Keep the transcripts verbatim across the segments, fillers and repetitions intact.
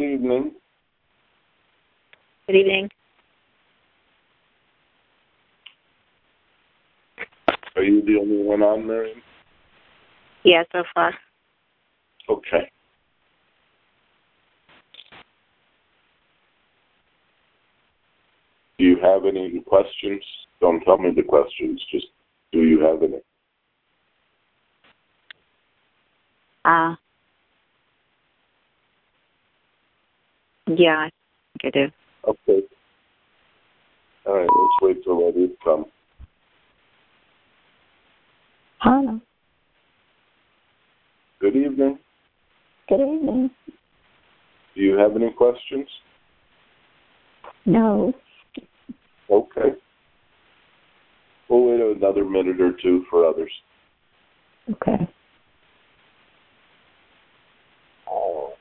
evening. Good evening. Are you the only one on there? Yeah, so far. Okay. Do you have any questions? Don't tell me the questions. Just, do you have any? Uh, yeah, I think I do. Okay. All right, let's wait till Eddie comes. Hello. Good evening. Good evening. Do you have any questions? No. Okay. We'll wait another minute or two for others. Okay. Oh.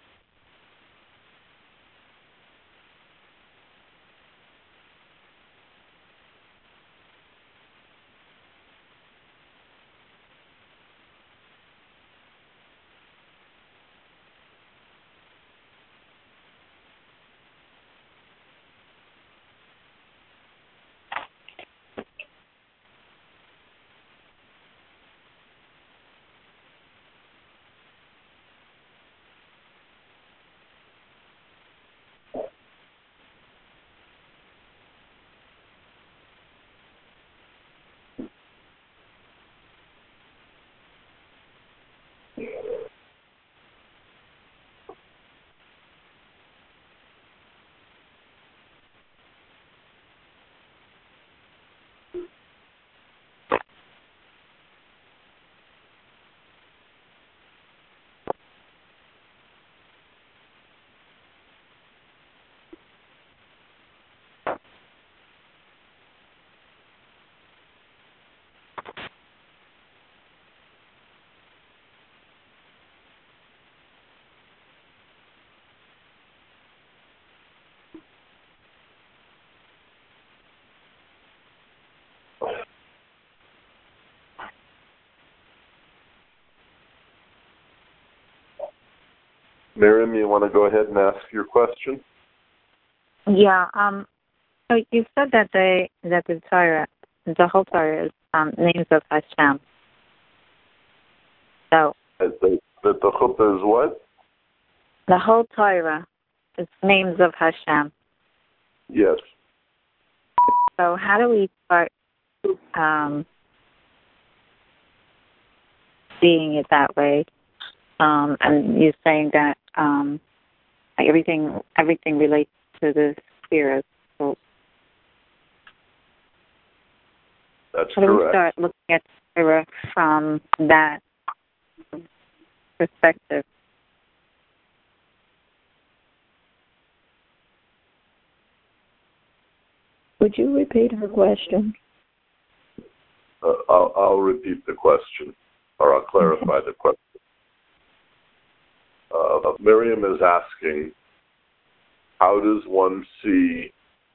Miriam, you want to go ahead and ask your question? Yeah. Um. So you said that they that the Torah, the whole Torah is um, names of Hashem. So That the, that the chuppah is what? the whole Torah is names of Hashem. Yes. So how do we start um, seeing it that way? Um, and you're saying that um, everything everything relates to the spirit. So That's how do we correct. start looking at the Torah from that perspective? Would you repeat her question? Uh, I'll, I'll repeat the question, or I'll clarify the question. Uh, Miriam is asking, how does one see,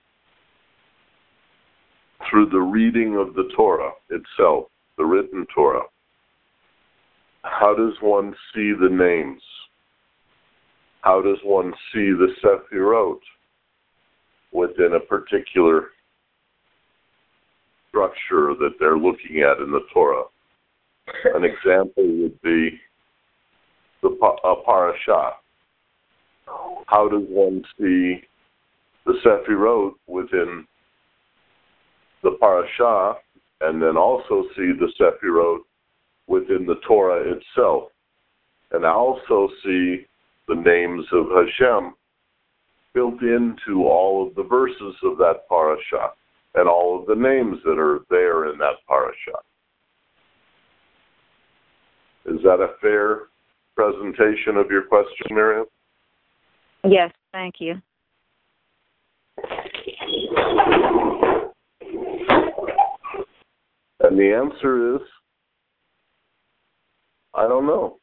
through the reading of the Torah itself, the written Torah, how does one see the names? How does one see the Sefirot within a particular structure that they're looking at in the Torah? An example would be the a parasha. How does one see the Sefirot within the parasha, and then also see the Sefirot within the Torah itself, and also see the names of Hashem built into all of the verses of that parasha and all of the names that are there in that parasha? Is that a fair presentation of your question, Miriam? Yes, thank you. And the answer is, I don't know.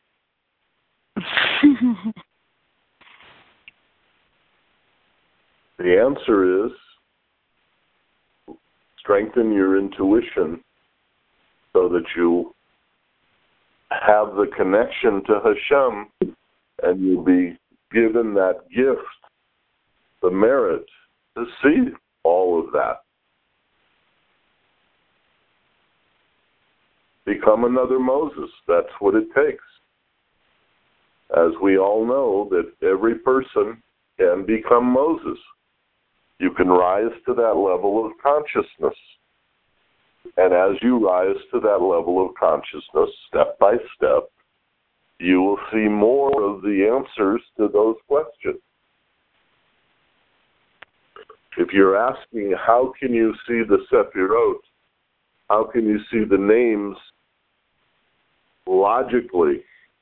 The answer is, strengthen your intuition so that you have the connection to Hashem, and you'll be given that gift, the merit, to see all of that. Become another Moses. That's what it takes. As we all know, that every person can become Moses. You can rise to that level of consciousness. And as you rise to that level of consciousness, step by step, you will see more of the answers to those questions. If you're asking, how can you see the Sephirot? How can you see the names logically?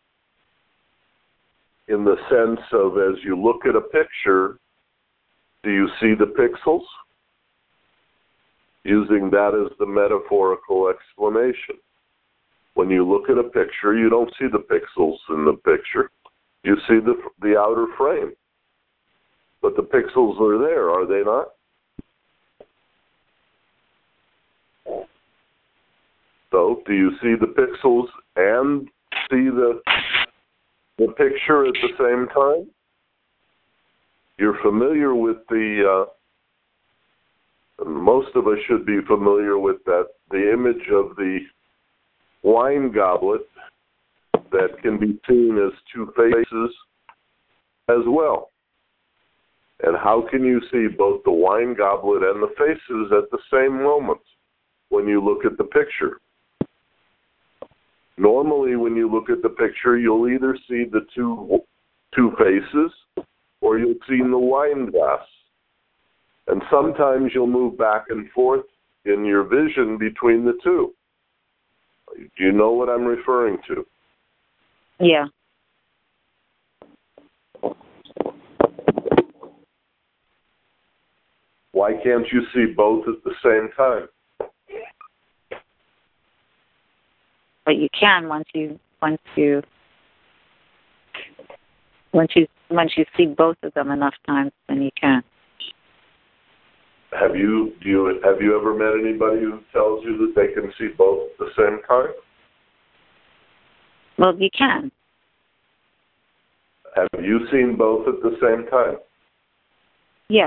In the sense of, as you look at a picture, do you see the pixels? Using that as the metaphorical explanation. When you look at a picture, you don't see the pixels in the picture. You see the the outer frame. But the pixels are there, are they not? So, do you see the pixels and see the the picture at the same time? You're familiar with the, uh, most of us should be familiar with that, the image of the wine goblet that can be seen as two faces as well. And how can you see both the wine goblet and the faces at the same moment when you look at the picture? Normally, when you look at the picture, you'll either see the two two faces or you'll see the wine glass. And sometimes you'll move back and forth in your vision between the two. Do you know what I'm referring to? Yeah. Why can't you see both at the same time? But you can once you once you once you once you see both of them enough times, then you can. Have you do you have you ever met anybody who tells you that they can see both at the same time? Well, you can. Have you seen both at the same time? Yeah.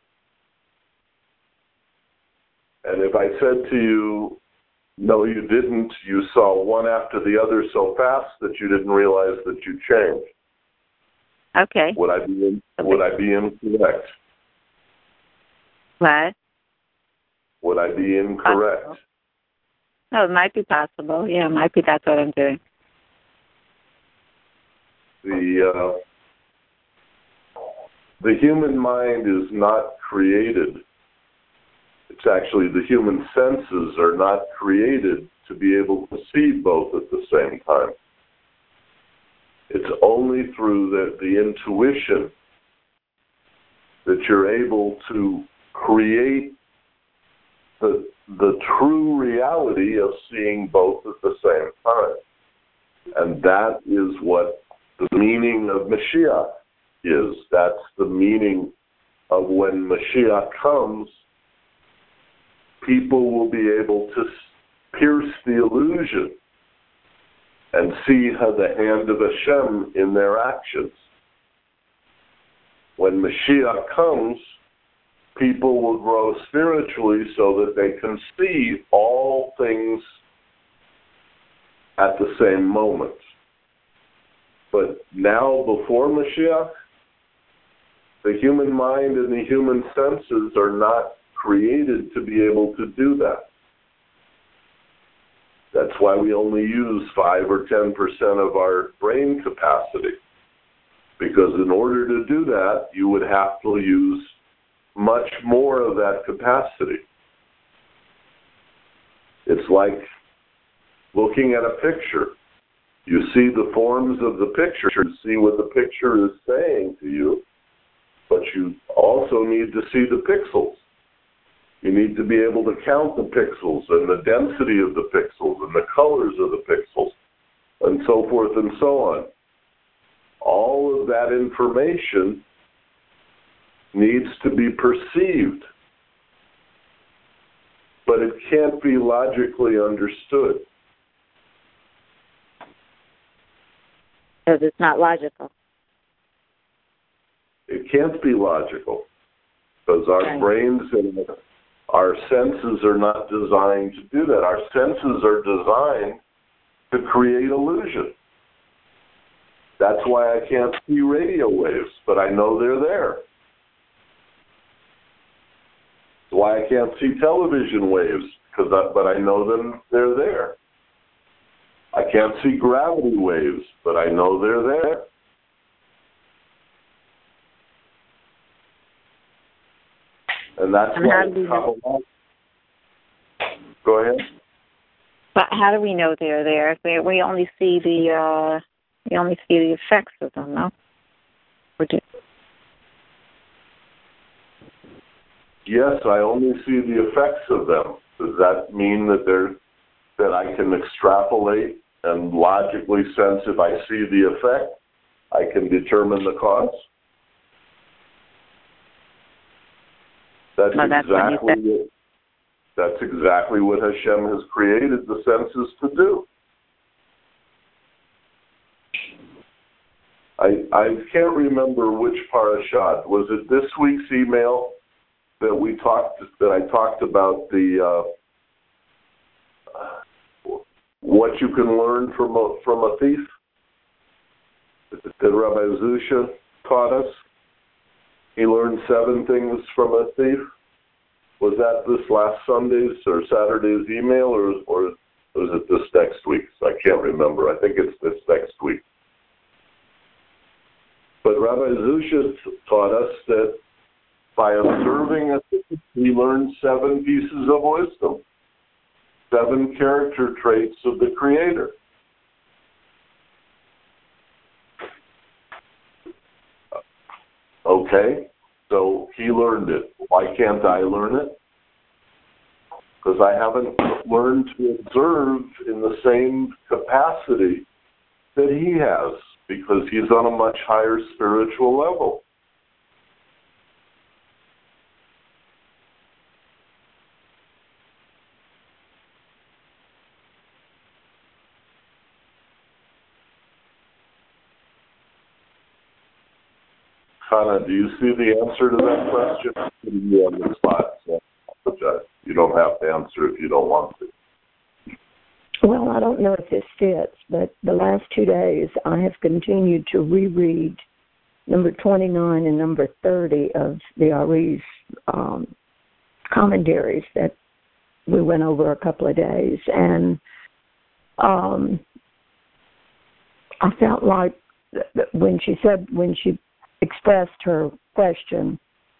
And if I said to you, no, you didn't, you saw one after the other so fast that you didn't realize that you changed. Okay. Would I be in, would I be incorrect? What? Would I be incorrect? Possible. No, it might be possible. Yeah, it might be that's what I'm doing. The uh, the human mind is not created. It's actually the human senses are not created to be able to see both at the same time. It's only through the, the intuition that you're able to create the, the true reality of seeing both at the same time. And that is what the meaning of Mashiach is. That's the meaning of when Mashiach comes, people will be able to pierce the illusion and see how the hand of Hashem in their actions. When Mashiach comes, people will grow spiritually so that they can see all things at the same moment. But now, before Mashiach, the human mind and the human senses are not created to be able to do that. That's why we only use five or ten percent of our brain capacity. Because in order to do that, you would have to use much more of that capacity. It's like looking at a picture. You see the forms of the picture, you see what the picture is saying to you, but you also need to see the pixels. You need to be able to count the pixels and the density of the pixels and the colors of the pixels and so forth and so on. All of that information needs to be perceived, but it can't be logically understood. Because it's not logical. It can't be logical because our Right. brains and our senses are not designed to do that. Our senses are designed to create illusion. That's why I can't see radio waves, but I know they're there. That's why I can't see television waves, because I, but I know them, they're there. I can't see gravity waves, but I know they're there. And that's And why how do we it's know? Kabbalah. Go ahead. But how do we know they're there? We, we only see the uh, we only see the effects of them, no? Or do, Yes, I only see the effects of them. Does that mean that they're that I can extrapolate and logically sense if I see the effect, I can determine the cause? That's No, that's what exactly you what, that's exactly what Hashem has created the senses to do. I I can't remember which parashat. Was it this week's email that we talked that I talked about the uh, what you can learn from a from a thief that Rabbi Zusha taught us? He learned seven things from a thief. Was that this last Sunday's or Saturday's email, or or was it this next week's? I can't remember. I think it's this next week. But Rabbi Zusha taught us that by observing a thief, we learn seven pieces of wisdom, seven character traits of the Creator. Okay, so he learned it. Why can't I learn it? Because I haven't learned to observe in the same capacity that he has, because he's on a much higher spiritual level. Hannah, do you see the answer to that question? You're on the spot, so I apologize. You don't have to answer if you don't want to. Well, I don't know if this fits, but the last two days I have continued to reread number twenty-nine and number thirty of the Ari's um, commentaries that we went over a couple of days. And um, I felt like when she said, when she expressed her question,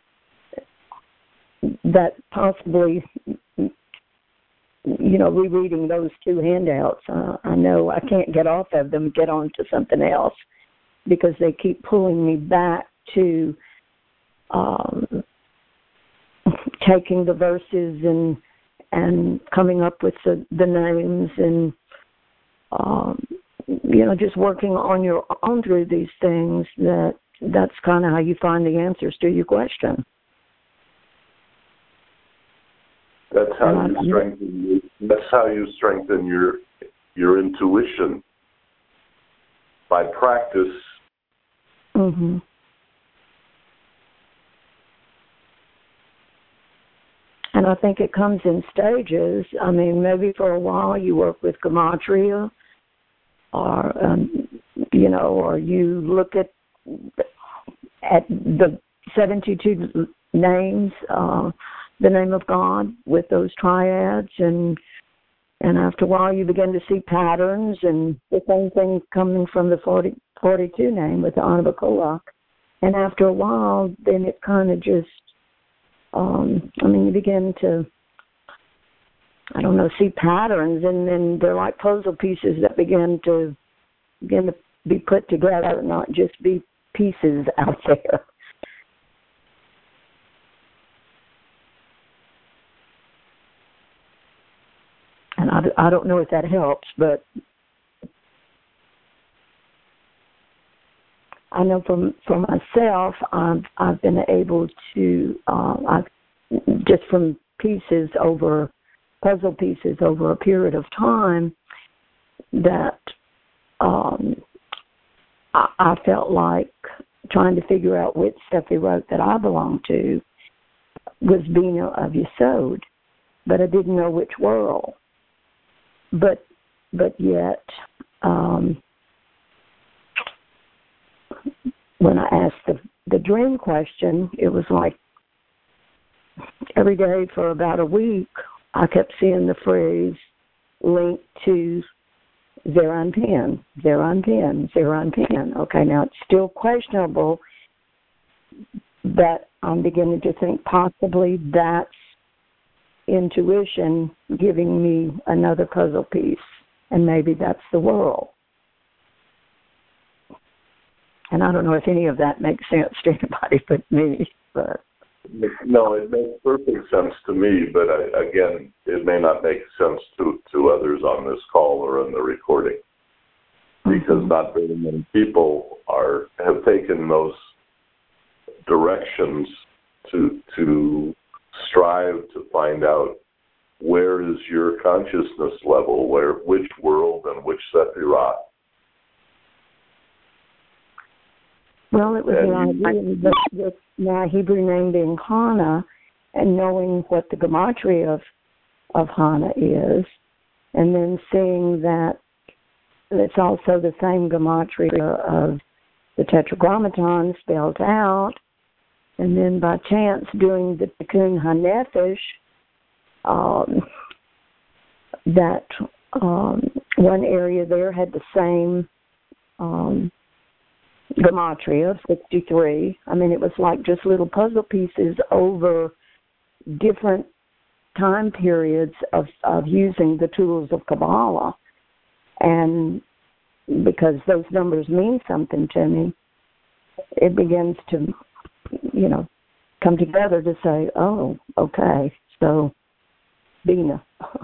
that possibly, you know, rereading those two handouts, uh, I know I can't get off of them, get on to something else, because they keep pulling me back to um, taking the verses and and coming up with the, the names and, um, you know, just working on your own through these things. That that's kind of how you find the answers to your question. That's how you strengthen. That's how you strengthen your your intuition, by practice. Mm-hmm. And I think it comes in stages. I mean, maybe for a while you work with gematria, or um, you know, or you look at at the seventy-two names. Uh, the name of God with those triads, and and after a while you begin to see patterns, and the same thing coming from the forty, forty-two name with the Anabakolak. And after a while, then it kind of just, um, I mean, you begin to, I don't know, see patterns, and then they're like puzzle pieces that begin to begin to be put together, not just be pieces out there. And I, I don't know if that helps, but I know from for myself, I've I've been able to, uh, I've, just from pieces over, puzzle pieces over a period of time, that um, I, I felt like trying to figure out which Sephirot that I belonged to was Bina of Yesod, but I didn't know which world. But but yet, um, when I asked the, the dream question, it was like every day for about a week, I kept seeing the phrase linked to Zeranpin, Zeranpin, Zeranpin. Okay, now it's still questionable, but I'm beginning to think possibly that's intuition giving me another puzzle piece, and maybe that's the world. And I don't know if any of that makes sense to anybody but me. But no, it makes perfect sense to me, but I, again, it may not make sense to, to others on this call or in the recording, because mm-hmm. not very many people are have taken those directions to to strive to find out where is your consciousness level, where which world and which Sephirot. Well, it was an idea that with my Hebrew name being Hana, and knowing what the gematria of of Hana is, and then seeing that it's also the same gematria of the Tetragrammaton spelled out, and then by chance doing the Tikkun HaNefesh, um, that um, one area there had the same um, gematria, sixty-three. I mean, it was like just little puzzle pieces over different time periods of, of using the tools of Kabbalah. And because those numbers mean something to me, it begins to, you know, come together to say, oh, okay, so Bina.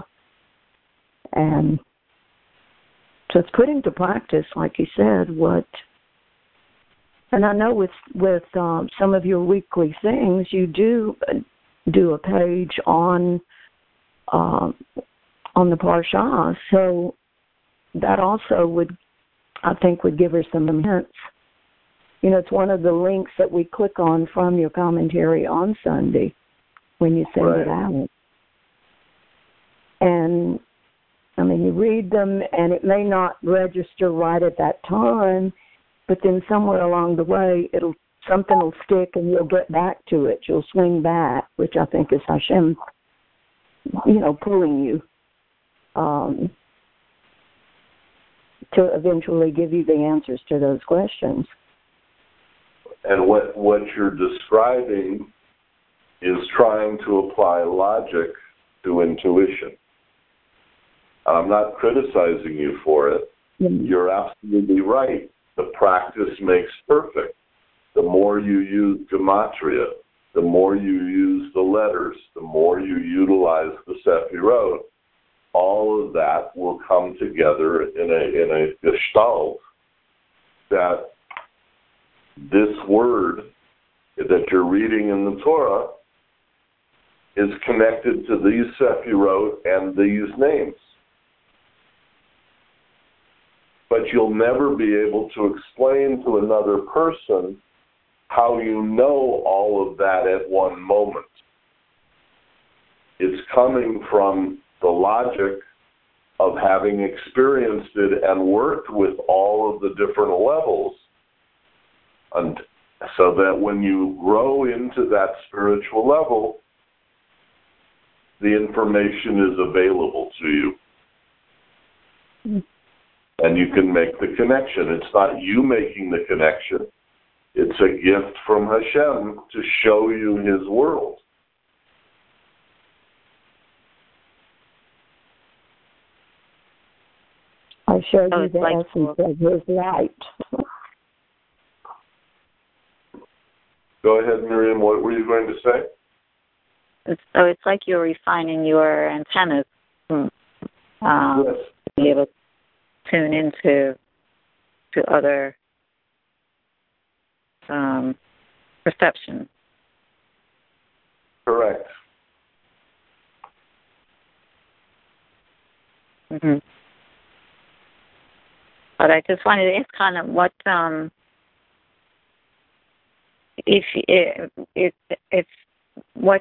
And so it's putting to practice, like you said, what, and I know with, with um, some of your weekly things, you do do a page on um, on the Parsha, so that also would, I think, would give her some hints. You know, it's one of the links that we click on from your commentary on Sunday when you send right. it out. And, I mean, you read them, and it may not register right at that time, but then somewhere along the way, it'll something will stick, and you'll get back to it. You'll swing back, which I think is Hashem, you know, pulling you um, to eventually give you the answers to those questions. And what what you're describing is trying to apply logic to intuition. And I'm not criticizing you for it. Mm-hmm. You're absolutely right. The practice makes perfect. The more you use gematria, the more you use the letters, the more you utilize the Sephirot, all of that will come together in a in a gestalt that this word that you're reading in the Torah is connected to these Sephirot and these names. But you'll never be able to explain to another person how you know all of that at one moment. It's coming from the logic of having experienced it and worked with all of the different levels, and so that when you grow into that spiritual level, the information is available to you. Mm-hmm. And you can make the connection. It's not you making the connection. It's a gift from Hashem to show you His world. I showed so you the like essence of His light. Go ahead, Miriam. What were you going to say? It's, so it's like you're refining your antennas um, yes. to be able to tune into to other um, perceptions. Correct. Mm-hmm. But I just wanted to ask kind of what um, if if if, if what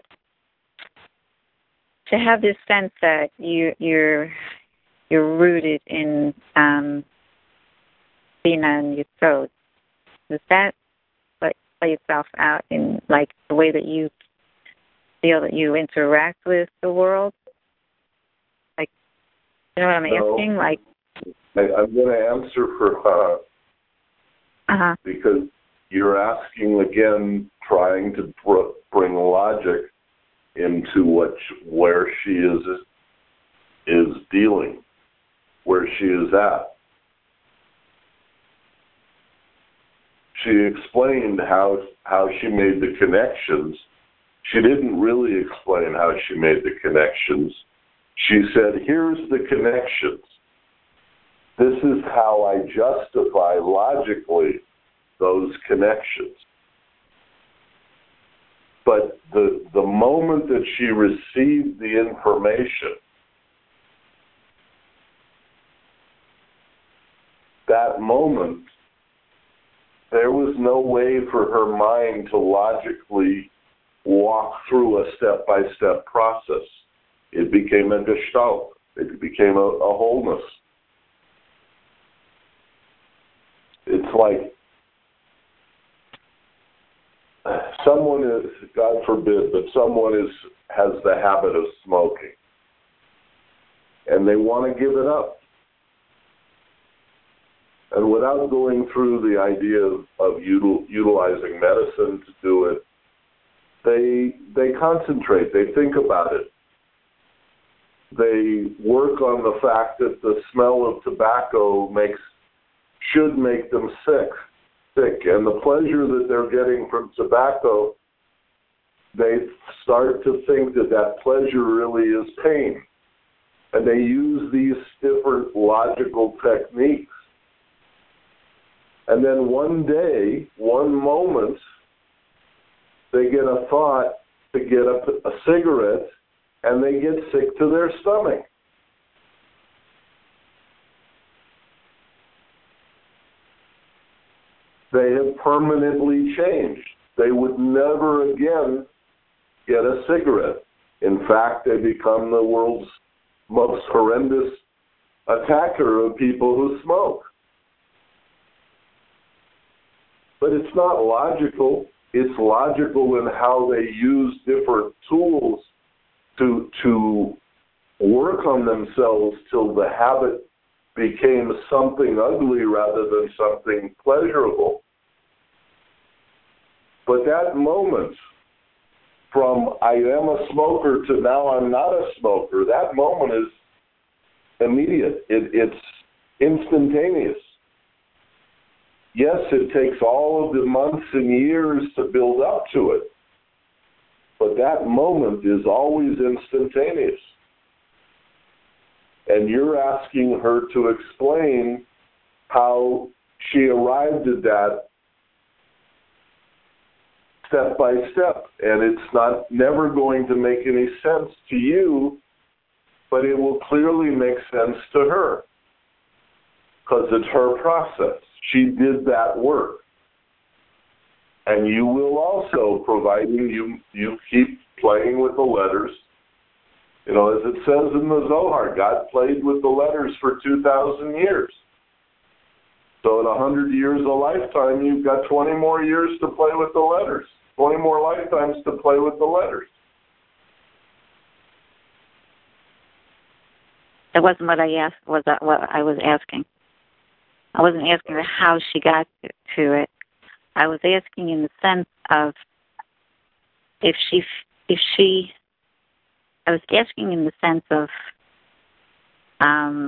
to have this sense that you you're you're rooted in um, Bina and Yesod, does that play, play itself out in like the way that you feel that you interact with the world? Like, you know what I'm no, asking? Like, I, I'm going to answer for her uh-huh. because you're asking again, trying to br- bring logic into what where she is is dealing, where she is at. She explained how how she made the connections. She didn't really explain how she made the connections. She said, here's the connections. This is how I justify logically those connections. But the the moment that she received the information, that moment, there was no way for her mind to logically walk through a step-by-step process. It became a gestalt. It became a, a wholeness. It's like someone is, God forbid, but someone is has the habit of smoking, and they want to give it up. And without going through the idea of, of util, utilizing medicine to do it, they they concentrate, they think about it. They work on the fact that the smell of tobacco makes should make them sick, sick, and the pleasure that they're getting from tobacco, they start to think that that pleasure really is pain. And they use these different logical techniques. And then one day, one moment, they get a thought to get a, a cigarette, and they get sick to their stomach. They have permanently changed. They would never again get a cigarette. In fact, they become the world's most horrendous attacker of people who smoke. But it's not logical. It's logical in how they use different tools to to work on themselves till the habit became something ugly rather than something pleasurable. But that moment, from I am a smoker to now I'm not a smoker, that moment is immediate. It, it's instantaneous. Yes, it takes all of the months and years to build up to it, but that moment is always instantaneous. And you're asking her to explain how she arrived at that step by step. And it's not never going to make any sense to you, but it will clearly make sense to her because it's her process. She did that work. And you will also, providing you, you keep playing with the letters. You know, as it says in the Zohar, God played with the letters for two thousand years. So in one hundred years a lifetime, you've got twenty more years to play with the letters, twenty more lifetimes to play with the letters. That wasn't what I asked. Was that what I was asking? I wasn't asking her how she got to it. I was asking in the sense of if she, if she, I was asking in the sense of, um,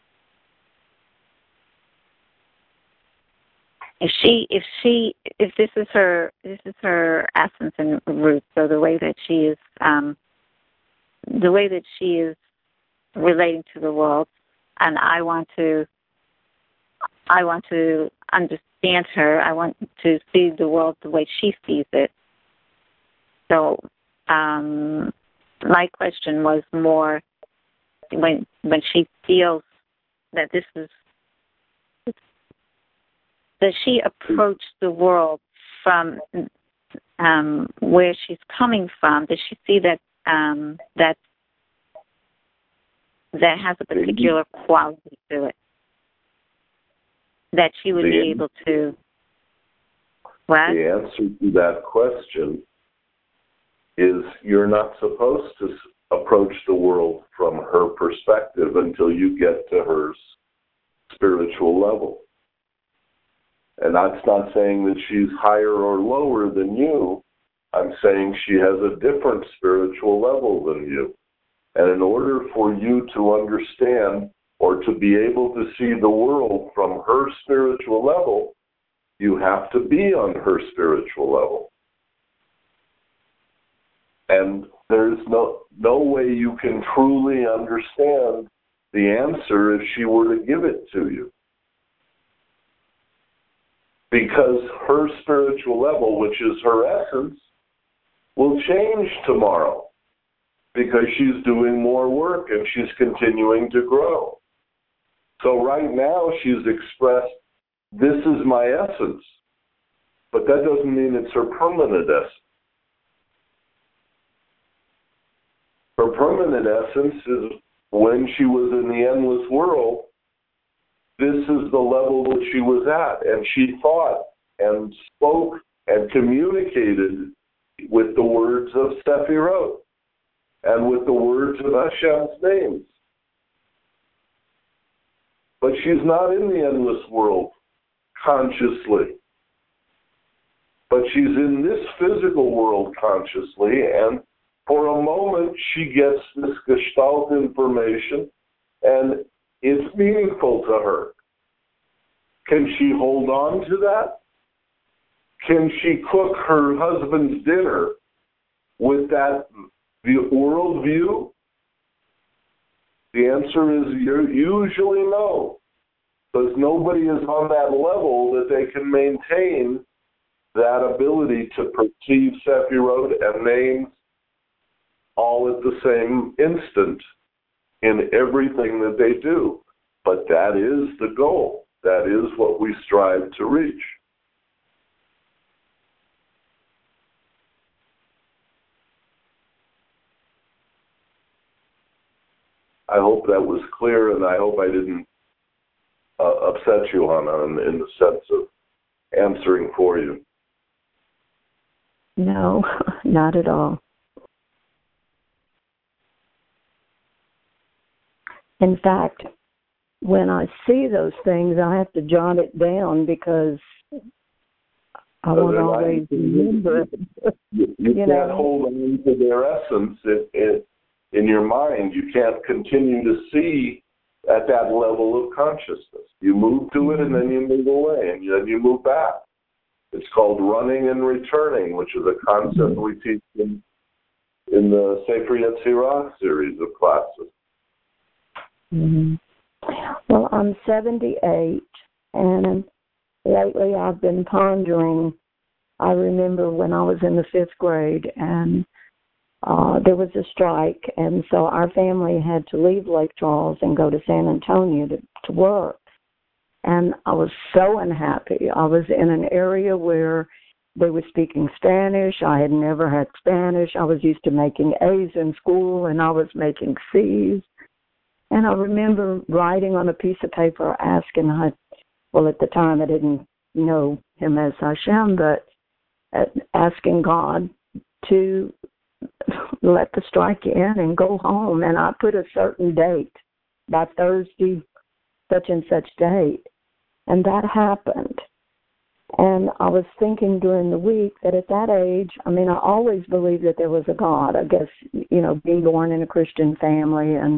if she, if she, if this is her, this is her essence and root. So the way that she is, um, the way that she is relating to the world, and I want to, I want to understand her. I want to see the world the way she sees it. So um, my question was more when when she feels that this is, does she approach the world from um, where she's coming from? Does she see that um, that that has a particular quality to it that she would the, be able to? What? The answer to that question is you're not supposed to approach the world from her perspective until you get to her spiritual level. And that's not saying that she's higher or lower than you. I'm saying she has a different spiritual level than you. And in order for you to understand or to be able to see the world from her spiritual level, you have to be on her spiritual level. And there's no no way you can truly understand the answer if she were to give it to you. Because her spiritual level, which is her essence, will change tomorrow because she's doing more work and she's continuing to grow. So right now she's expressed, this is my essence, but that doesn't mean it's her permanent essence. Her permanent essence is when she was in the endless world, this is the level that she was at, and she thought and spoke and communicated with the words of Sephirot and with the words of Hashem's names. But she's not in the endless world consciously. But she's in this physical world consciously, and for a moment she gets this Gestalt information, and it's meaningful to her. Can she hold on to that? Can she cook her husband's dinner with that worldview? The answer is usually no, because nobody is on that level that they can maintain that ability to perceive Sephirot and names all at the same instant in everything that they do. But that is the goal. That is what we strive to reach. I hope that was clear, and I hope I didn't uh, upset you, Hannah, in, in the sense of answering for you. No, not at all. In fact, when I see those things, I have to jot it down because I won't always remember it. You, you, you can't know? hold on to their essence in, in, in your mind. You can't continue to see at that level of consciousness. You move to it and then you move away and then you move back. It's called running and returning, which is a concept we teach in, in the Sefer Yetzirah series of classes. Mm-hmm. Well, I'm seventy-eight, and lately I've been pondering. I remember when I was in the fifth grade, and uh, there was a strike, and so our family had to leave Lake Charles and go to San Antonio to, to work. And I was so unhappy. I was in an area where they were speaking Spanish. I had never had Spanish. I was used to making A's in school, and I was making C's. And I remember writing on a piece of paper asking, well, at the time I didn't know him as Hashem, but asking God to let the strike in and go home. And I put a certain date, by Thursday, such and such date. And that happened. And I was thinking during the week that at that age, I mean, I always believed that there was a God. I guess, you know, being born in a Christian family, and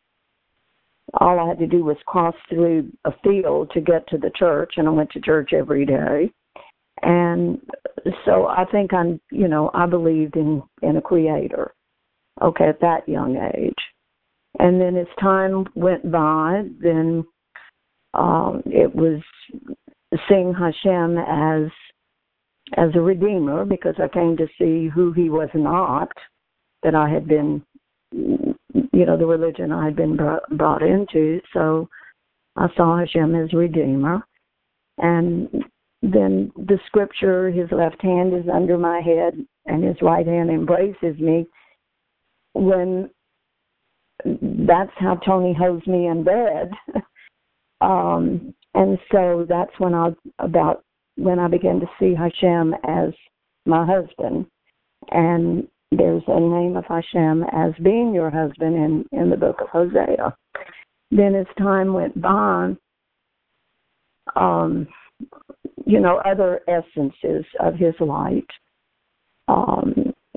all I had to do was cross through a field to get to the church, and I went to church every day. And so I think I'm, you know, I believed in, in a creator, okay, at that young age. And then as time went by, then um, it was seeing Hashem as as a redeemer, because I came to see who he was not, that I had been, you know, the religion I had been brought, brought into. So I saw Hashem as redeemer. And then the scripture, his left hand is under my head and his right hand embraces me, when that's how Tony holds me in bed. um, and so that's when I about when I began to see Hashem as my husband. And there's a name of Hashem as being your husband in, in the book of Hosea. Then as time went by, um, you know, other essences of his light um,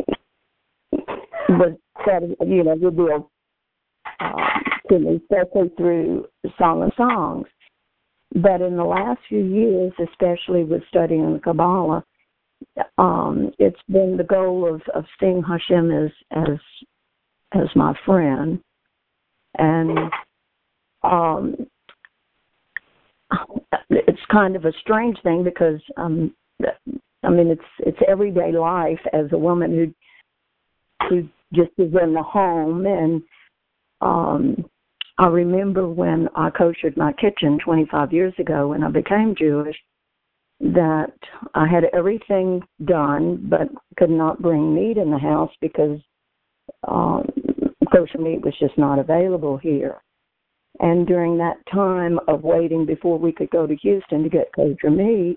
was said, you know, revealed um, to me, especially through Song of Songs. But in the last few years, especially with studying the Kabbalah, um, it's been the goal of, of seeing Hashem as as as my friend, and um, it's kind of a strange thing because um, I mean it's it's everyday life as a woman who who just is in the home. And um, I remember when I koshered my kitchen twenty-five years ago when I became Jewish, that I had everything done but could not bring meat in the house because um, kosher meat was just not available here. And during that time of waiting before we could go to Houston to get kosher meat,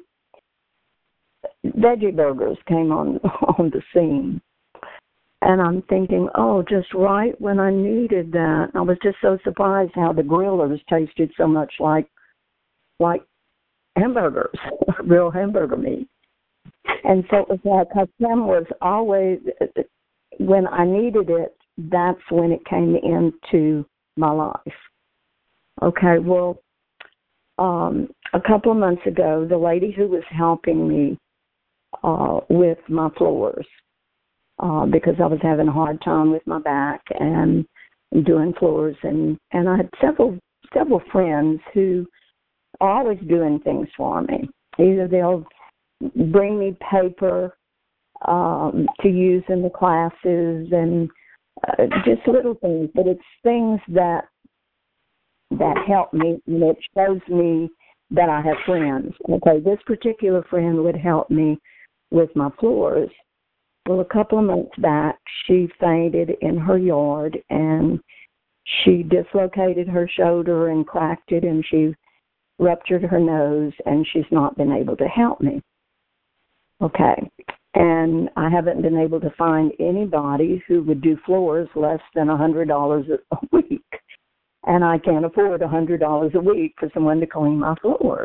veggie burgers came on on the scene. And I'm thinking, oh, just right when I needed that. I was just so surprised how the grillers tasted so much like like hamburgers, real hamburger meat. And so it was like Hashem was always, when I needed it, that's when it came into my life. Okay, well, um, a couple of months ago, the lady who was helping me uh, with my floors, uh, because I was having a hard time with my back and doing floors, and, and I had several several friends who are always doing things for me. Either they'll bring me paper um, to use in the classes and uh, just little things, but it's things that that help me, and it shows me that I have friends. Okay, this particular friend would help me with my floors. Well, a couple of months back, she fainted in her yard, and she dislocated her shoulder and cracked it, and she ruptured her nose, and she's not been able to help me. Okay, and I haven't been able to find anybody who would do floors less than one hundred dollars a week. And I can't afford one hundred dollars a week for someone to clean my floors.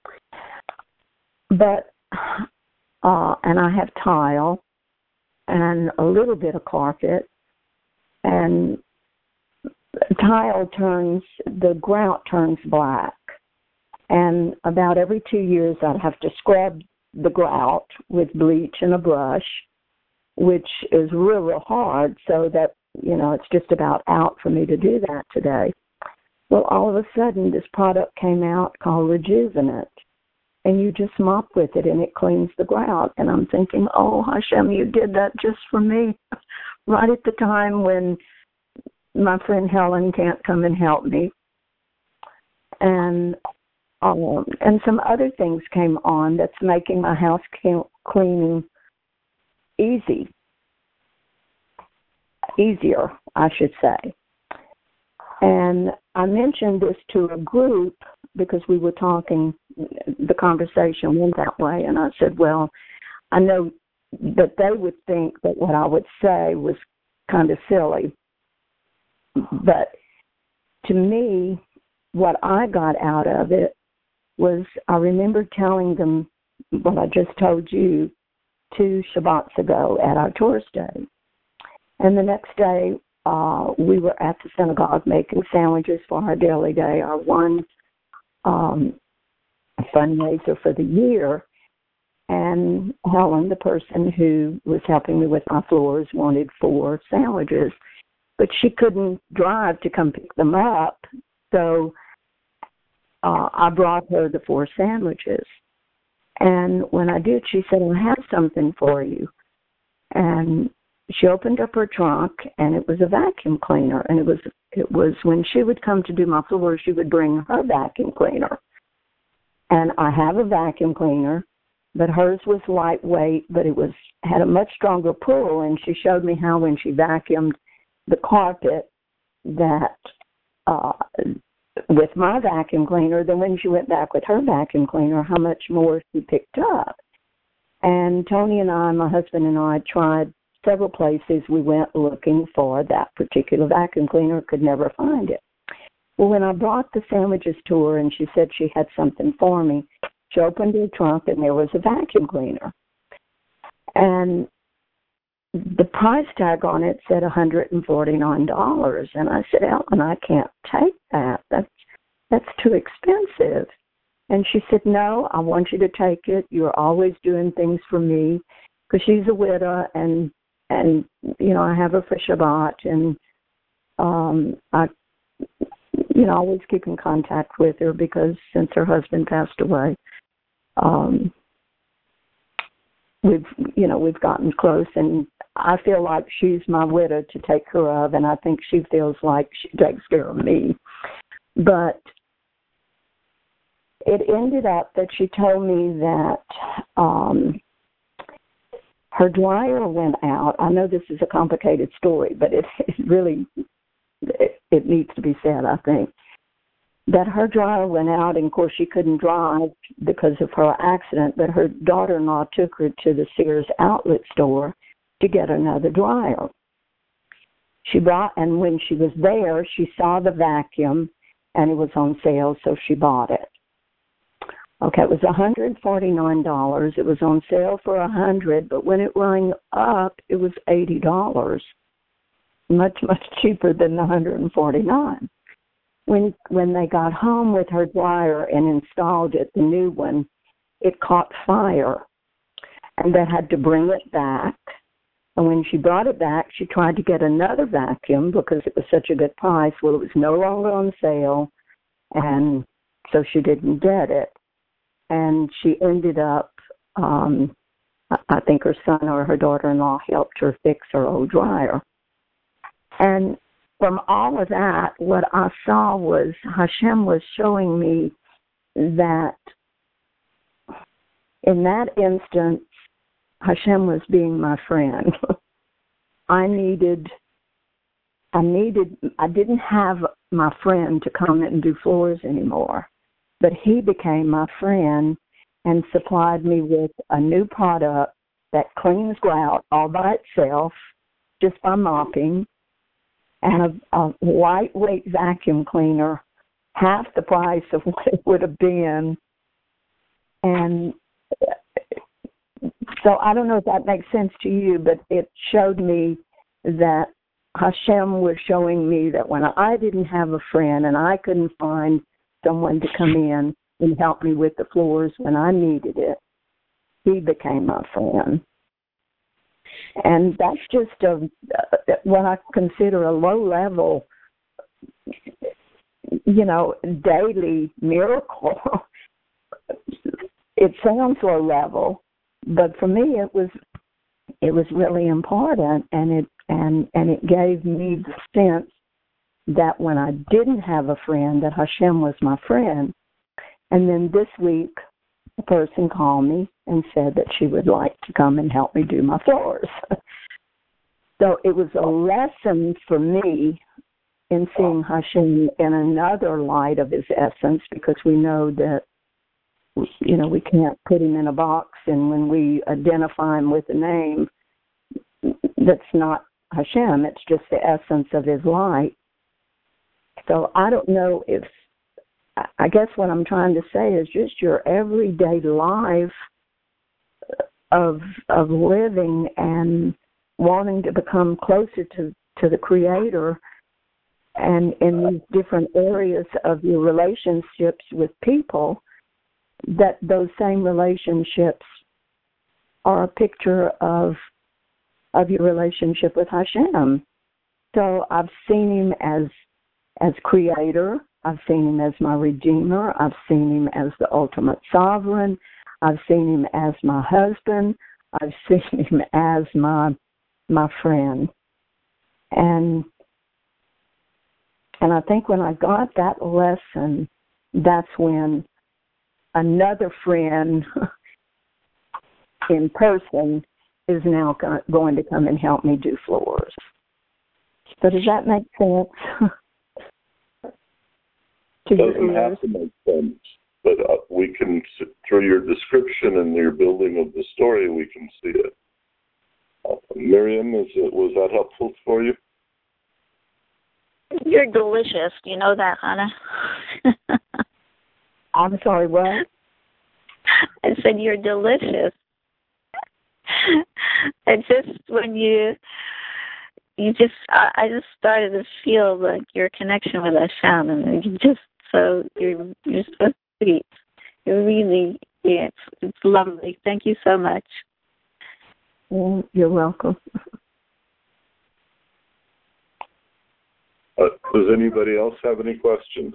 But, uh, and I have tile and a little bit of carpet, and tile turns, the grout turns black. And about every two years I'd have to scrub the grout with bleach and a brush, which is real, real hard, so that, you know, it's just about out for me to do that today. Well, all of a sudden, this product came out called Rejuvenate, and you just mop with it, and it cleans the grout. And I'm thinking, oh, Hashem, you did that just for me, right at the time when my friend Helen can't come and help me. And um, and some other things came on that's making my house cleaning easy, easier, I should say. And I mentioned this to a group because we were talking, the conversation went that way, and I said, well, I know that they would think that what I would say was kind of silly. But to me, what I got out of it was I remember telling them what I just told you two Shabbats ago at our tourist day. And the next day, uh, we were at the synagogue making sandwiches for our daily day, our one um, fundraiser for the year. And Helen, the person who was helping me with my floors, wanted four sandwiches. But she couldn't drive to come pick them up, so uh, I brought her the four sandwiches. And when I did, she said, I have something for you. And she opened up her trunk, and it was a vacuum cleaner. And it was it was when she would come to do my floors, she would bring her vacuum cleaner. And I have a vacuum cleaner, but hers was lightweight, but it was had a much stronger pull, and she showed me how when she vacuumed the carpet that uh, with my vacuum cleaner, then when she went back with her vacuum cleaner, how much more she picked up. And Tony and I, my husband and I, tried several places. We went looking for that particular vacuum cleaner, could never find it. Well, when I brought the sandwiches to her and she said she had something for me, she opened her trunk and there was a vacuum cleaner. And the price tag on it said one hundred forty-nine dollars. And I said, Ellen, I can't take that. That's, that's too expensive. And she said, no, I want you to take it. You're always doing things for me. Because she's a widow, and, and, you know, I have her for Shabbat. And um, I, you know, always keep in contact with her because since her husband passed away, um, we've, you know, we've gotten close. And I feel like she's my widow to take care of, and I think she feels like she takes care of me. But it ended up that she told me that um, her dryer went out. I know this is a complicated story, but it, it really it, it needs to be said, I think. That her dryer went out, and of course she couldn't drive because of her accident, but her daughter-in-law took her to the Sears outlet store to get another dryer. She brought, and when she was there, she saw the vacuum, and it was on sale, so she bought it. Okay, it was one hundred forty-nine dollars. It was on sale for one hundred dollars, but when it rang up, it was eighty dollars. Much, much cheaper than the one hundred forty-nine dollars. When when they got home with her dryer and installed it, the new one, it caught fire, and they had to bring it back. And when she brought it back, she tried to get another vacuum because it was such a good price. Well, it was no longer on sale, and so she didn't get it. And she ended up, um, I think her son or her daughter-in-law helped her fix her old dryer. And from all of that, what I saw was Hashem was showing me that in that instance, Hashem was being my friend. I needed, I needed, I didn't have my friend to come and do floors anymore, but he became my friend and supplied me with a new product that cleans grout all by itself just by mopping, and a, a lightweight vacuum cleaner, half the price of what it would have been. And so I don't know if that makes sense to you, but it showed me that Hashem was showing me that when I didn't have a friend and I couldn't find someone to come in and help me with the floors when I needed it, he became my friend. And that's just a, what I consider a low-level, you know, daily miracle. It sounds low-level, but for me it was it was really important, and it and and it gave me the sense that when I didn't have a friend, that Hashem was my friend. And then this week, a person called me and said that she would like to come and help me do my floors. So it was a lesson for me in seeing Hashem in another light of his essence, because we know that, you know, we can't put him in a box, and when we identify him with a name, that's not Hashem. It's just the essence of his light. So I don't know if, I guess what I'm trying to say is just your everyday life of of living and wanting to become closer to, to the Creator, and in these different areas of your relationships with people, that those same relationships are a picture of of your relationship with Hashem. So I've seen him as as Creator. I've seen him as my Redeemer. I've seen him as the ultimate sovereign. I've seen him as my husband. I've seen him as my my friend. And and I think when I got that lesson, that's when another friend in person is now go- going to come and help me do floors. So does that make sense? It doesn't have to make sense, but uh, we can, through your description and your building of the story, we can see it. Uh, Miriam, is it, was that helpful for you? You're delicious. You know that, Hannah? I'm sorry, what? I said you're delicious. And just when you, you just, I, I just started to feel like your connection with Hashem, and you just so you're you're so sweet. You're really, yeah, it's, it's lovely. Thank you so much. Well, you're welcome. Uh, does anybody else have any questions?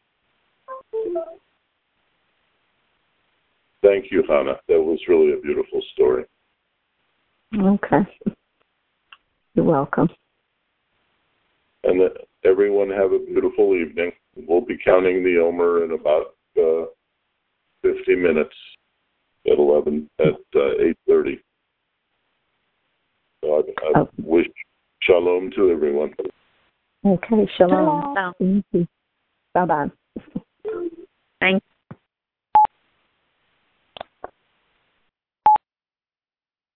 Thank you, Hannah. That was really a beautiful story. Okay. You're welcome. And uh, everyone have a beautiful evening. We'll be counting the Omer in about uh, fifty minutes at eleven at uh, eight thirty. So I, I okay. wish shalom to everyone. Okay, shalom. Shalom. Thank you. Bye bye. Thank you.